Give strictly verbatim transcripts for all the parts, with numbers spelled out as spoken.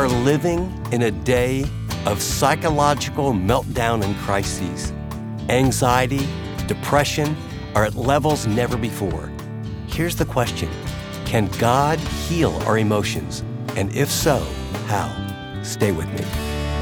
are living in a day of psychological meltdown and crises. Anxiety, depression are at levels never before. Here's the question: can God heal our emotions? And if so, how? Stay with me.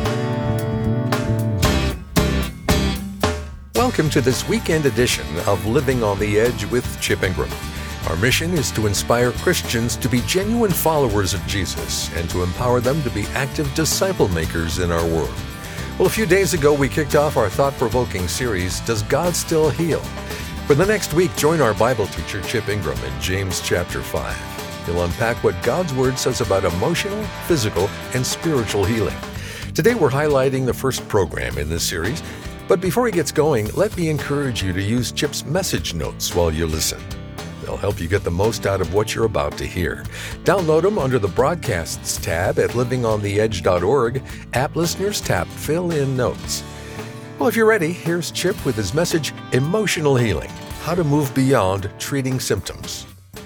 Welcome to this weekend edition of Living on the Edge with Chip Ingram. Our mission is to inspire Christians to be genuine followers of Jesus and to empower them to be active disciple makers in our world. Well, a few days ago, we kicked off our thought-provoking series, Does God Still Heal? For the next week, join our Bible teacher, Chip Ingram, in James chapter five. He'll unpack what God's Word says about emotional, physical, and spiritual healing. Today, we're highlighting the first program in this series. But before he gets going, let me encourage you to use Chip's message notes while you listen. They'll help you get the most out of what you're about to hear. Download them under the Broadcasts tab at living on the edge dot org. App Listeners tap Fill in Notes. Well, if you're ready, here's Chip with his message, Emotional Healing, How to Move Beyond Treating Symptoms.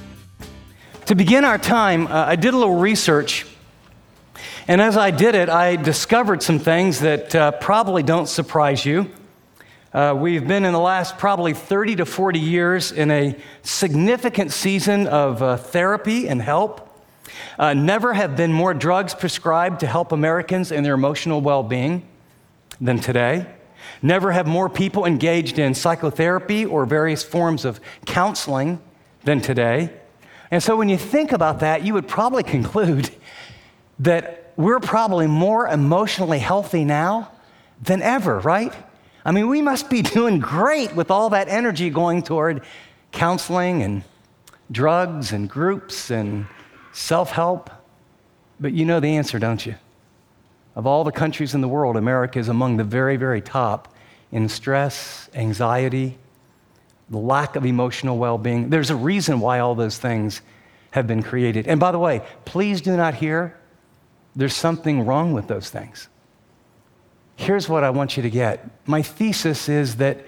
To begin our time, uh, I did a little research, and as I did it, I discovered some things that uh, probably don't surprise you. Uh, we've been in the last probably thirty to forty years in a significant season of uh, therapy and help. Uh, never have been more drugs prescribed to help Americans in their emotional well-being than today. Never have more people engaged in psychotherapy or various forms of counseling than today. And so when you think about that, you would probably conclude that we're probably more emotionally healthy now than ever, right? I mean, we must be doing great with all that energy going toward counseling and drugs and groups and self-help. But you know the answer, don't you? Of all the countries in the world, America is among the very, very top in stress, anxiety, the lack of emotional well-being. There's a reason why all those things have been created. And by the way, please do not hear there's something wrong with those things. Here's what I want you to get. My thesis is that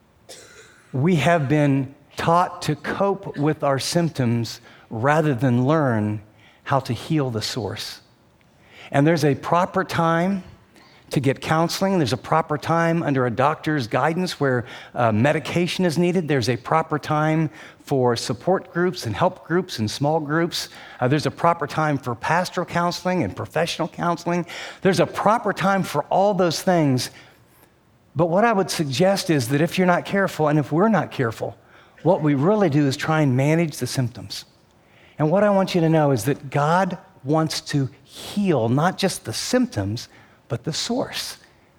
we have been taught to cope with our symptoms rather than learn how to heal the source. And there's a proper time to get counseling. There's a proper time under a doctor's guidance where uh, medication is needed. There's a proper time for support groups and help groups and small groups. Uh, there's a proper time for pastoral counseling and professional counseling. There's a proper time for all those things. But what I would suggest is that if you're not careful, and if we're not careful, what we really do is try and manage the symptoms. And what I want you to know is that God wants to heal not just the symptoms, but the source.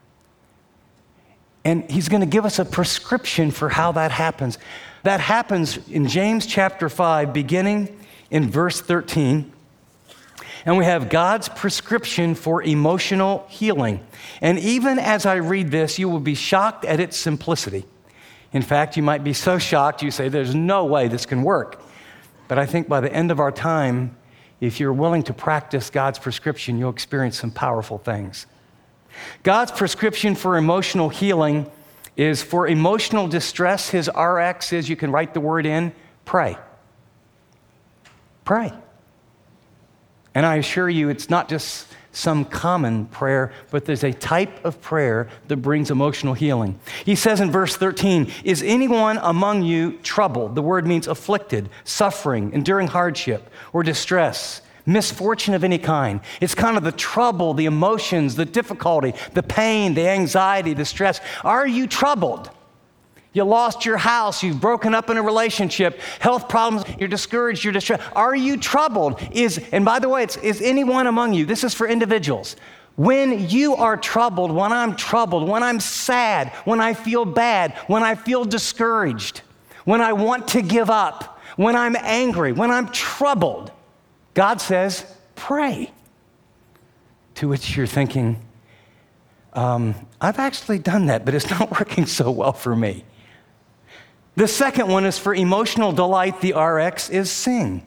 And he's going to give us a prescription for how that happens. That happens in James chapter five, beginning in verse thirteen. And we have God's prescription for emotional healing. And even as I read this, you will be shocked at its simplicity. In fact, you might be so shocked, you say, there's no way this can work. But I think by the end of our time, if you're willing to practice God's prescription, you'll experience some powerful things. God's prescription for emotional healing is for emotional distress. His R X is, you can write the word in, pray. Pray. And I assure you, it's not just some common prayer, but there's a type of prayer that brings emotional healing. He says in verse thirteen, is anyone among you troubled? The word means afflicted, suffering, enduring hardship, or distress. Misfortune of any kind. It's kind of the trouble, the emotions, the difficulty, the pain, the anxiety, the stress. Are you troubled? You lost your house, you've broken up in a relationship, health problems, you're discouraged, you're distressed. Are you troubled? Is, and by the way, it's, is anyone among you, this is for individuals. When you are troubled, when I'm troubled, when I'm sad, when I feel bad, when I feel discouraged, when I want to give up, when I'm angry, when I'm troubled, God says, pray. To which you're thinking, um, I've actually done that, but it's not working so well for me. The second one is for emotional delight. The R X is sing.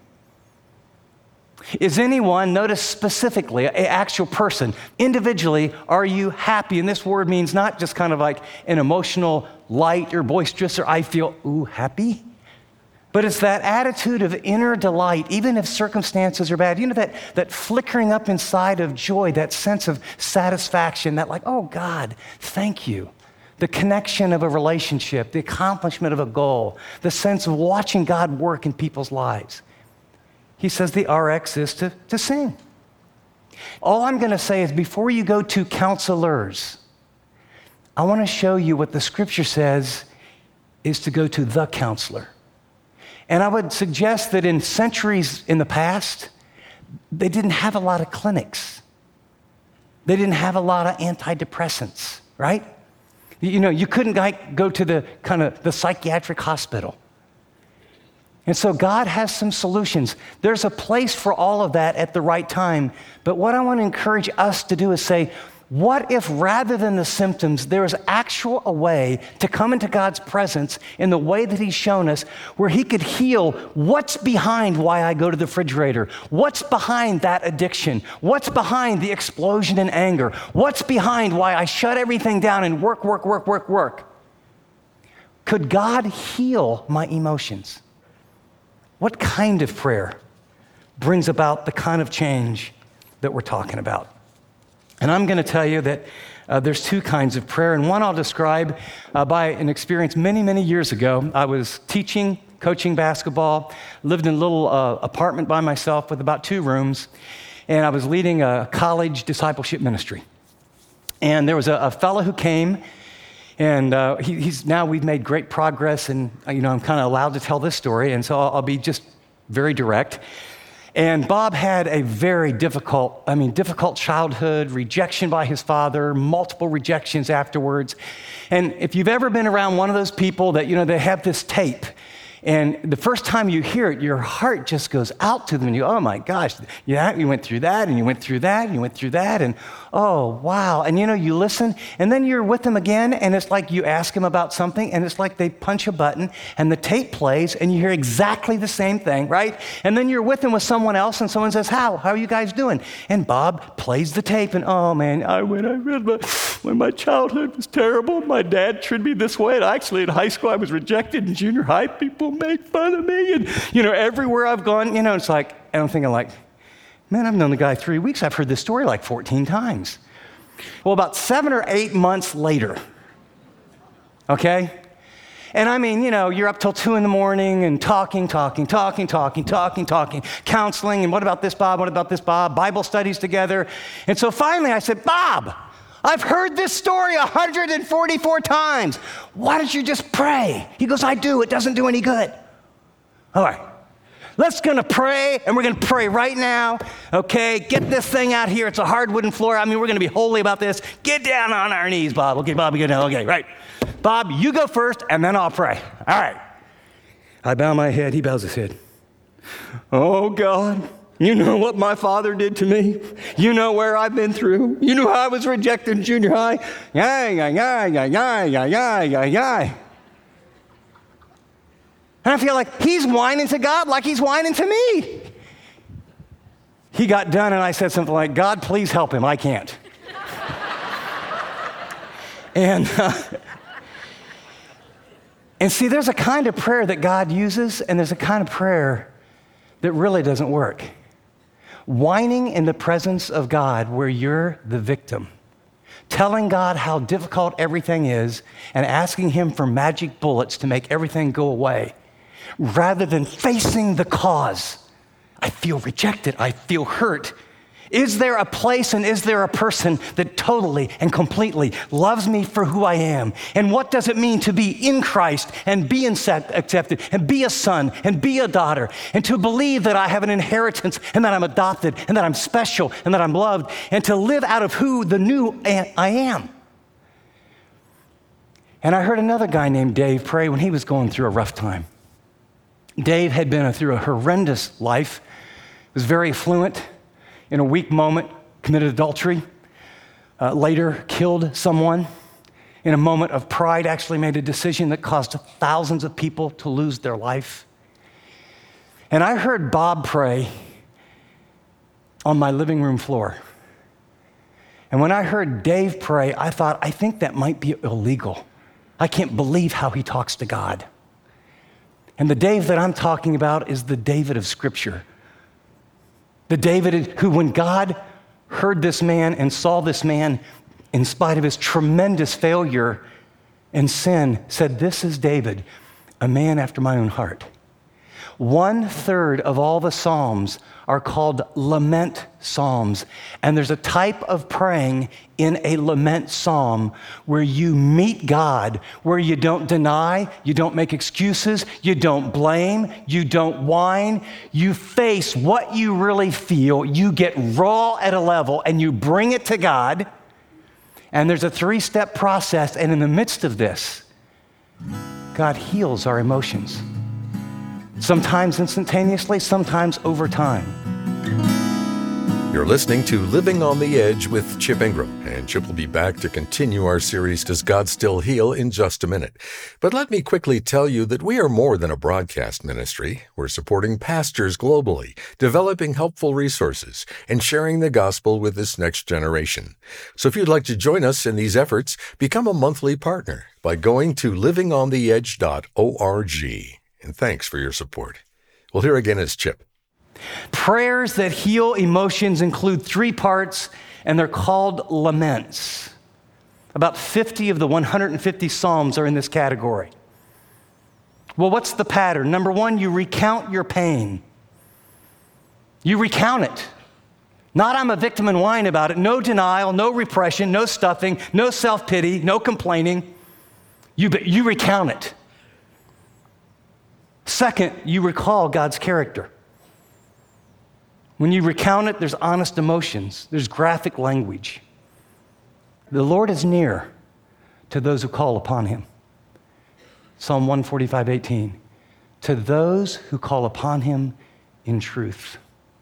Is anyone, notice specifically, an actual person, individually, are you happy? And this word means not just kind of like an emotional, light or boisterous, or I feel, ooh, happy. But it's that attitude of inner delight, even if circumstances are bad. You know, that, that flickering up inside of joy, that sense of satisfaction, that like, oh God, thank you. The connection of a relationship, the accomplishment of a goal, the sense of watching God work in people's lives. He says the R X is to, to sing. All I'm going to say is before you go to counselors, I want to show you what the scripture says is to go to the counselor. And I would suggest that in centuries in the past, they didn't have a lot of clinics. They didn't have a lot of antidepressants, right? You know, you couldn't go to the kind of the psychiatric hospital. And so God has some solutions. There's a place for all of that at the right time. But what I want to encourage us to do is say, what if rather than the symptoms, there is actual a way to come into God's presence in the way that he's shown us, where he could heal what's behind why I go to the refrigerator, what's behind that addiction, what's behind the explosion in anger, what's behind why I shut everything down and work, work, work, work, work. Could God heal my emotions? What kind of prayer brings about the kind of change that we're talking about? And I'm going to tell you that uh, there's two kinds of prayer, and one I'll describe uh, by an experience many, many years ago. I was teaching, coaching basketball, lived in a little uh, apartment by myself with about two rooms, and I was leading a college discipleship ministry. And there was a, a fellow who came, and uh, he, he's now we've made great progress, and uh, you know I'm kind of allowed to tell this story, and so I'll, I'll be just very direct. And Bob had a very difficult, I mean, difficult childhood, rejection by his father, multiple rejections afterwards. And if you've ever been around one of those people that, you know, they have this tape, and the first time you hear it, your heart just goes out to them, and you, oh my gosh, yeah, you went through that, and you went through that, and you went through that, and oh, wow. And you know, you listen, and then you're with them again, and it's like you ask them about something, and it's like they punch a button, and the tape plays, and you hear exactly the same thing, right? And then you're with them with someone else, and someone says, how? How are you guys doing? And Bob plays the tape, and oh man, I when I read my, when my childhood was terrible, my dad treated me this way, and actually in high school I was rejected, in junior high people make fun of me, and you know, everywhere I've gone, you know, it's like, and I'm thinking like, man, I've known the guy three weeks. I've heard this story like fourteen times. Well, about seven or eight months later, okay? And I mean, you know, you're up till two in the morning and talking, talking, talking, talking, talking, talking, counseling, and what about this, Bob? What about this, Bob? Bible studies together. And so finally I said, Bob, I've heard this story one hundred forty-four times. Why don't you just pray? He goes, I do. It doesn't do any good. All right. Let's gonna pray, and we're gonna pray right now, okay? Get this thing out here. It's a hard wooden floor. I mean, we're gonna be holy about this. Get down on our knees, Bob. Okay, Bob, get down. Okay, right. Bob, you go first, and then I'll pray. All right. I bow my head. He bows his head. Oh, God, you know what my father did to me. You know where I've been through. You know how I was rejected in junior high. Yay, yay, yay, yay, yay, yay, yay, yay, yay. And I feel like he's whining to God like he's whining to me. He got done, and I said something like, God, please help him. I can't. and, uh, and see, there's a kind of prayer that God uses, and there's a kind of prayer that really doesn't work. Whining in the presence of God where you're the victim. Telling God how difficult everything is and asking him for magic bullets to make everything go away. Rather than facing the cause. I feel rejected. I feel hurt. Is there a place and is there a person that totally and completely loves me for who I am? And what does it mean to be in Christ and be accepted and be a son and be a daughter and to believe that I have an inheritance and that I'm adopted and that I'm special and that I'm loved and to live out of who the new I am? And I heard another guy named Dave pray when he was going through a rough time. Dave had been through a horrendous life, was very affluent, in a weak moment, committed adultery, uh, later killed someone, in a moment of pride, actually made a decision that caused thousands of people to lose their life. And I heard Bob pray on my living room floor. And when I heard Dave pray, I thought, I think that might be illegal. I can't believe how he talks to God. And the David that I'm talking about is the David of Scripture. The David who, when God heard this man and saw this man, in spite of his tremendous failure and sin, said, "This is David, a man after my own heart." One third of all the Psalms are called lament psalms. And there's a type of praying in a lament psalm where you meet God, where you don't deny, you don't make excuses, you don't blame, you don't whine. You face what you really feel. You get raw at a level and you bring it to God. And there's a three-step process. And in the midst of this, God heals our emotions. Sometimes instantaneously, sometimes over time. You're listening to Living on the Edge with Chip Ingram, and Chip will be back to continue our series, Does God Still Heal?, in just a minute. But let me quickly tell you that we are more than a broadcast ministry. We're supporting pastors globally, developing helpful resources, and sharing the gospel with this next generation. So if you'd like to join us in these efforts, become a monthly partner by going to living on the edge dot org. And thanks for your support. Well, here again is Chip. Prayers that heal emotions include three parts, and they're called laments. About fifty of the one hundred fifty Psalms are in this category. Well, what's the pattern? Number one, you recount your pain. You recount it. Not I'm a victim and whine about it. No denial, no repression, no stuffing, no self-pity, no complaining. You, you recount it. Second, you recall God's character. When you recount it, there's honest emotions. There's graphic language. The Lord is near to those who call upon him. Psalm one forty-five, eighteen. To those who call upon him in truth.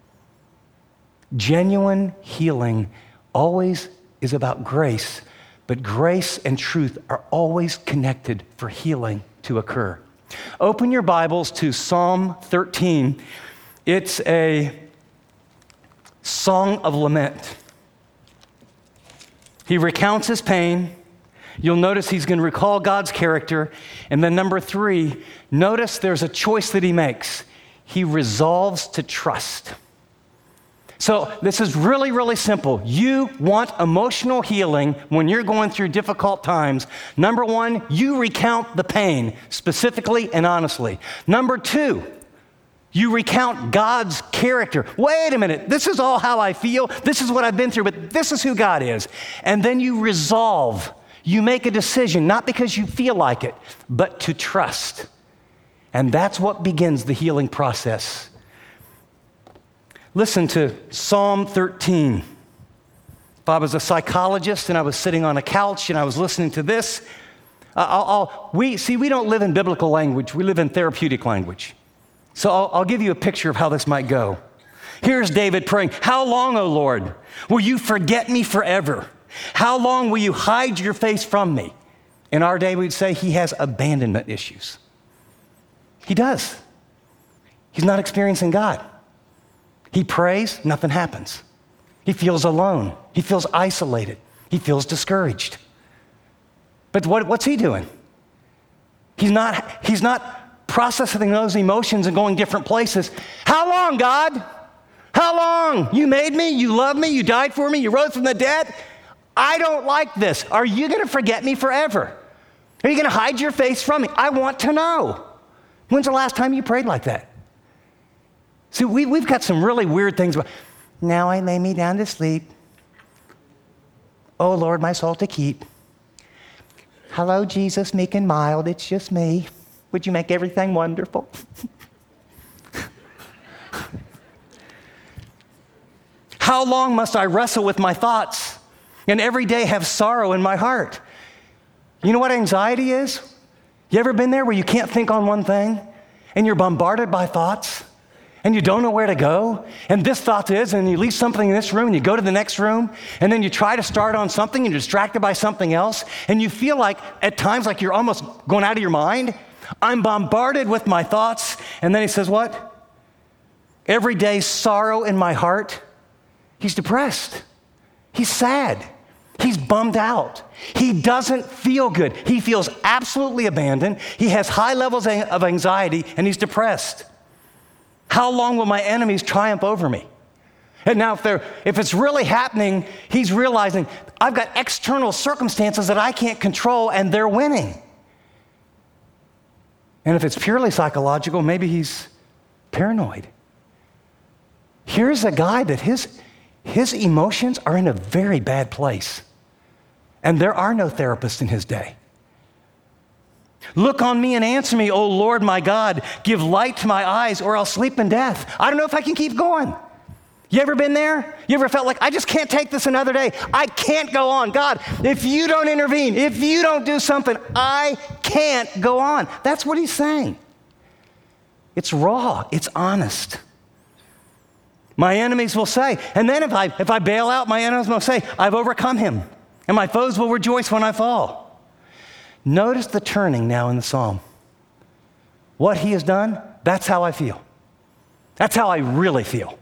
Genuine healing always is about grace, but grace and truth are always connected for healing to occur. Open your Bibles to Psalm thirteen. It's a song of lament. He recounts his pain. You'll notice he's going to recall God's character. And then number three, notice there's a choice that he makes. He resolves to trust. So this is really, really simple. You want emotional healing when you're going through difficult times. Number one, you recount the pain, specifically and honestly. Number two, you recount God's character. Wait a minute, this is all how I feel. This is what I've been through, but this is who God is. And then you resolve. You make a decision, not because you feel like it, but to trust. And that's what begins the healing process. Listen to Psalm thirteen. If I was a psychologist and I was sitting on a couch and I was listening to this, I'll, I'll, we see, we don't live in biblical language. We live in therapeutic language. So I'll, I'll give you a picture of how this might go. Here's David praying, "How long, O Lord, will you forget me forever? How long will you hide your face from me?" In our day, we'd say he has abandonment issues. He does. He's not experiencing God. He prays, nothing happens. He feels alone. He feels isolated. He feels discouraged. But what, what's he doing? He's not, he's not processing those emotions and going different places. How long, God? How long? You made me, you love me, you died for me, you rose from the dead. I don't like this. Are you going to forget me forever? Are you going to hide your face from me? I want to know. When's the last time you prayed like that? See, we, we've got some really weird things. Now I lay me down to sleep. Oh, Lord, my soul to keep. Hello, Jesus, meek and mild, it's just me. Would you make everything wonderful? How long must I wrestle with my thoughts and every day have sorrow in my heart? You know what anxiety is? You ever been there where you can't think on one thing and you're bombarded by thoughts? And you don't know where to go, and this thought is, and you leave something in this room, and you go to the next room, and then you try to start on something, and you're distracted by something else, and you feel like, at times, like you're almost going out of your mind. I'm bombarded with my thoughts, and then he says what? Every day sorrow in my heart. He's depressed. He's sad. He's bummed out. He doesn't feel good. He feels absolutely abandoned. He has high levels of anxiety, and he's depressed. How long will my enemies triumph over me? And now if they're, if it's really happening, he's realizing I've got external circumstances that I can't control, and they're winning. And if it's purely psychological, maybe he's paranoid. Here's a guy that his, his emotions are in a very bad place. And there are no therapists in his day. Look on me and answer me, O Lord my God. Give light to my eyes, or I'll sleep in death. I don't know if I can keep going. You ever been there? You ever felt like, I just can't take this another day. I can't go on. God, if you don't intervene, if you don't do something, I can't go on. That's what he's saying. It's raw. It's honest. My enemies will say, and then if I, if I bail out, my enemies will say, I've overcome him, and my foes will rejoice when I fall. Notice the turning now in the psalm. What he has done, that's how I feel. That's how I really feel.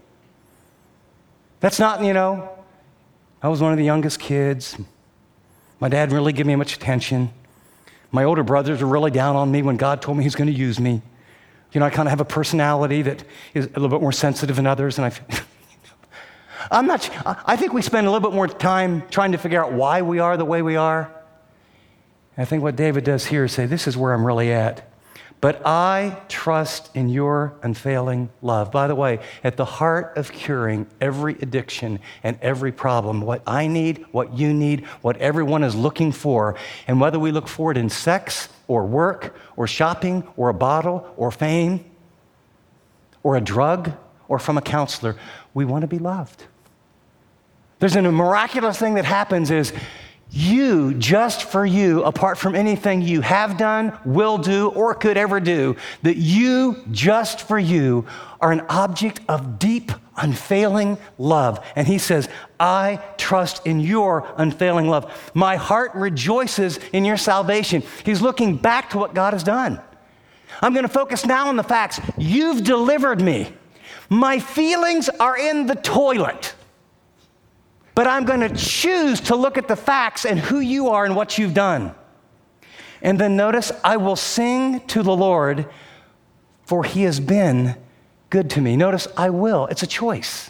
That's not, you know, I was one of the youngest kids. My dad didn't really give me much attention. My older brothers were really down on me when God told me he's going to use me. You know, I kind of have a personality that is a little bit more sensitive than others, and I, I'm not, I think we spend a little bit more time trying to figure out why we are the way we are. And I think what David does here is say, this is where I'm really at. But I trust in your unfailing love. By the way, at the heart of curing every addiction and every problem, what I need, what you need, what everyone is looking for, and whether we look for it in sex or work or shopping or a bottle or fame or a drug or from a counselor, we want to be loved. There's a miraculous thing that happens is you, just for you, apart from anything you have done, will do, or could ever do, that you, just for you, are an object of deep, unfailing love. And he says, I trust in your unfailing love. My heart rejoices in your salvation. He's looking back to what God has done. I'm going to focus now on the facts. You've delivered me. My feelings are in the toilet. But I'm going to choose to look at the facts and who you are and what you've done. And then notice, I will sing to the Lord, for he has been good to me. Notice, I will. It's a choice.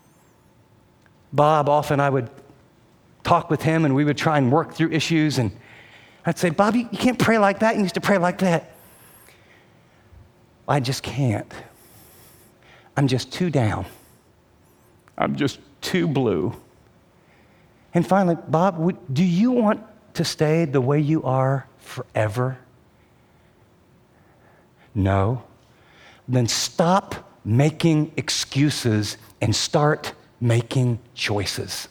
Bob, often I would talk with him and we would try and work through issues. And I'd say, Bob, you, you can't pray like that. You need to pray like that. I just can't. I'm just too down. I'm just too blue. And finally, Bob, would, do you want to stay the way you are forever? No. Then stop making excuses and start making choices.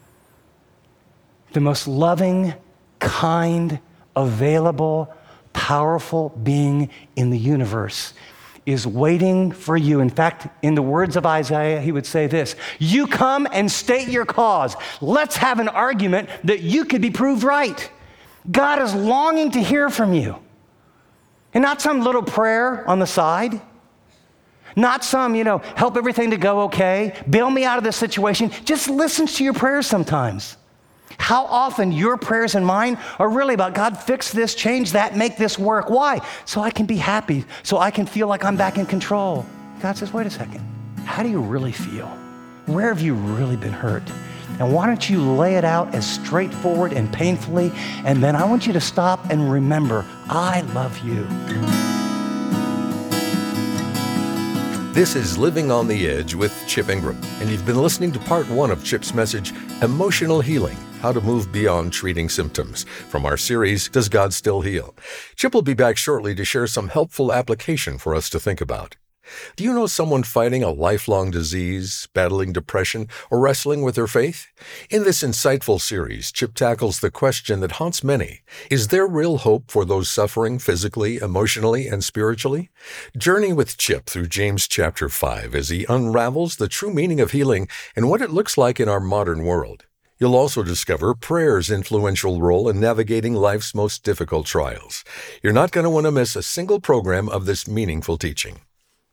The most loving, kind, available, powerful being in the universe is waiting for you. In fact, in the words of Isaiah, he would say this, you come and state your cause. Let's have an argument that you could be proved right. God is longing to hear from you. And not some little prayer on the side. Not some, you know, help everything to go okay. Bail me out of this situation. Just listen to your prayers sometimes. How often your prayers and mine are really about, God, fix this, change that, make this work. Why? So I can be happy, so I can feel like I'm back in control. God says, wait a second. How do you really feel? Where have you really been hurt? And why don't you lay it out as straightforward and painfully, and then I want you to stop and remember, I love you. This is Living on the Edge with Chip Ingram, and you've been listening to part one of Chip's message, Emotional Healing, How to Move Beyond Treating Symptoms, from our series, Does God Still Heal? Chip will be back shortly to share some helpful application for us to think about. Do you know someone fighting a lifelong disease, battling depression, or wrestling with their faith? In this insightful series, Chip tackles the question that haunts many. Is there real hope for those suffering physically, emotionally, and spiritually? Journey with Chip through James chapter five as he unravels the true meaning of healing and what it looks like in our modern world. You'll also discover prayer's influential role in navigating life's most difficult trials. You're not going to want to miss a single program of this meaningful teaching.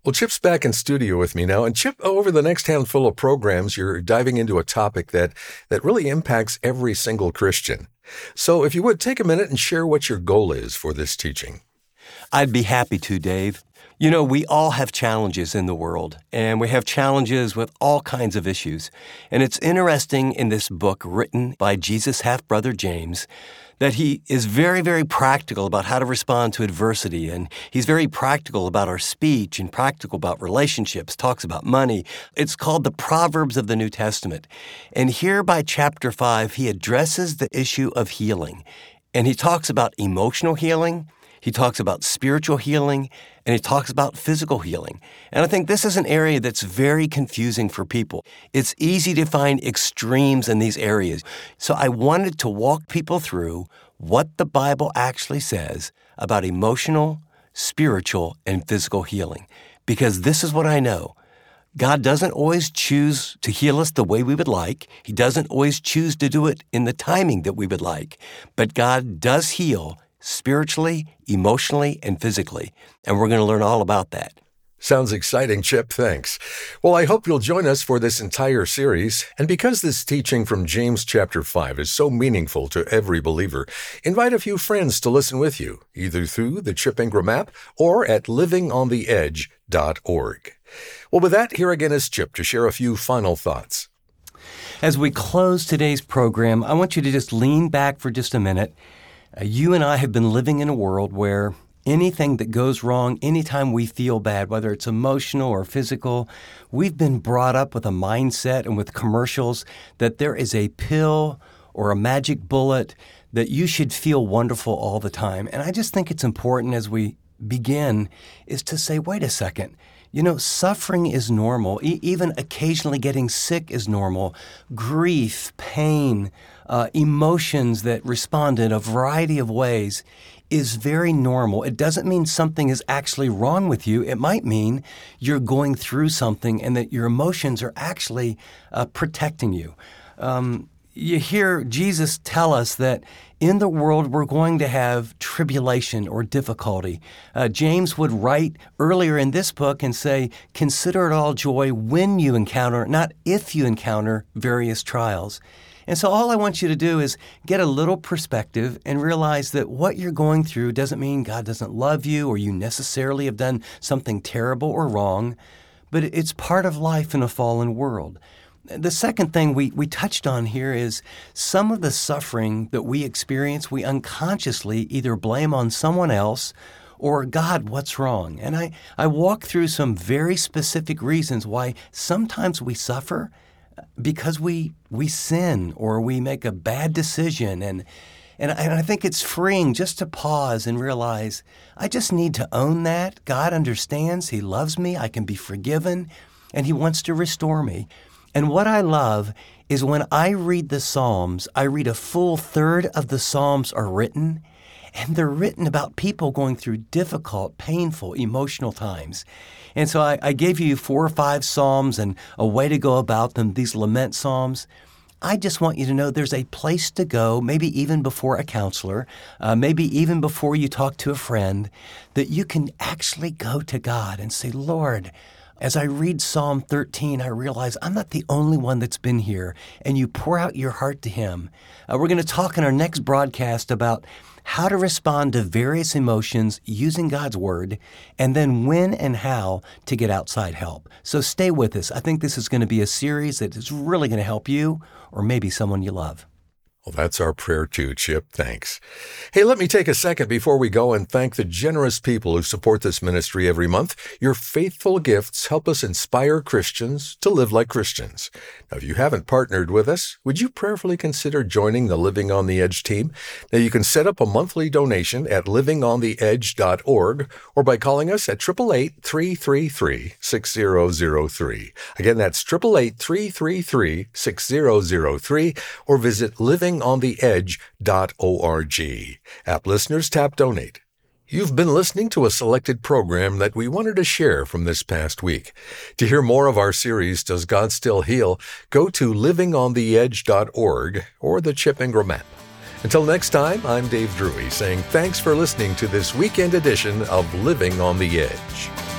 Well, Chip's back in studio with me now. And Chip, over the next handful of programs, you're diving into a topic that, that really impacts every single Christian. So if you would, take a minute and share what your goal is for this teaching. I'd be happy to, Dave. You know, we all have challenges in the world, and we have challenges with all kinds of issues. And it's interesting in this book written by Jesus' half-brother James that he is very, very practical about how to respond to adversity, and he's very practical about our speech and practical about relationships, talks about money. It's called the Proverbs of the New Testament. And here by chapter five, he addresses the issue of healing, and he talks about emotional healing, he talks about spiritual healing, and he talks about physical healing. And I think this is an area that's very confusing for people. It's easy to find extremes in these areas. So I wanted to walk people through what the Bible actually says about emotional, spiritual, and physical healing. Because this is what I know. God doesn't always choose to heal us the way we would like. He doesn't always choose to do it in the timing that we would like. But God does heal spiritually, emotionally, and physically. And we're going to learn all about that. Sounds exciting, Chip. Thanks. Well, I hope you'll join us for this entire series. And because this teaching from James chapter five is so meaningful to every believer, invite a few friends to listen with you, either through the Chip Ingram app or at living on the edge dot org. Well, with that, here again is Chip to share a few final thoughts. As we close today's program, I want you to just lean back for just a minute. Uh, you and I have been living in a world where anything that goes wrong, anytime we feel bad, whether it's emotional or physical, we've been brought up with a mindset and with commercials that there is a pill or a magic bullet that you should feel wonderful all the time. And I just think it's important as we begin is to say, wait a second. You know, suffering is normal. E- even occasionally getting sick is normal. Grief, pain, uh, emotions that respond in a variety of ways is very normal. It doesn't mean something is actually wrong with you. It might mean you're going through something and that your emotions are actually uh, protecting you. Um, you hear Jesus tell us that in the world we're going to have tribulation or difficulty. Uh, James would write earlier in this book and say, consider it all joy when you encounter, not if you encounter various trials. And so all I want you to do is get a little perspective and realize that what you're going through doesn't mean God doesn't love you or you necessarily have done something terrible or wrong, but it's part of life in a fallen world. The second thing we, we touched on here is some of the suffering that we experience, we unconsciously either blame on someone else or God, what's wrong? And I, I walk through some very specific reasons why sometimes we suffer because we we sin or we make a bad decision. And, and, and I think it's freeing just to pause and realize I just need to own that. God understands. He loves me. I can be forgiven, and He wants to restore me. And what I love is when I read the Psalms, I read a full third of the Psalms are written, and they're written about people going through difficult, painful, emotional times. And so I, I gave you four or five Psalms and a way to go about them, these lament Psalms. I just want you to know there's a place to go, maybe even before a counselor, uh, maybe even before you talk to a friend, that you can actually go to God and say, Lord, as I read Psalm thirteen, I realize I'm not the only one that's been here, and you pour out your heart to Him. Uh, we're going to talk in our next broadcast about how to respond to various emotions using God's Word, and then when and how to get outside help. So stay with us. I think this is going to be a series that is really going to help you or maybe someone you love. Well, that's our prayer too, Chip. Thanks. Hey, let me take a second before we go and thank the generous people who support this ministry every month. Your faithful gifts help us inspire Christians to live like Christians. Now, if you haven't partnered with us, would you prayerfully consider joining the Living on the Edge team? Now, you can set up a monthly donation at living on the edge dot org or by calling us at eight eight eight, three three three, six zero zero three. Again, that's eight eight eight, three three three, six zero zero three or visit living on the edge dot org. App listeners, tap donate. You've been listening to a selected program that we wanted to share from this past week. To hear more of our series, Does God Still Heal? Go to living on the edge dot org or the Chip Ingram app. Until next time, I'm Dave Drury saying thanks for listening to this weekend edition of Living on the Edge.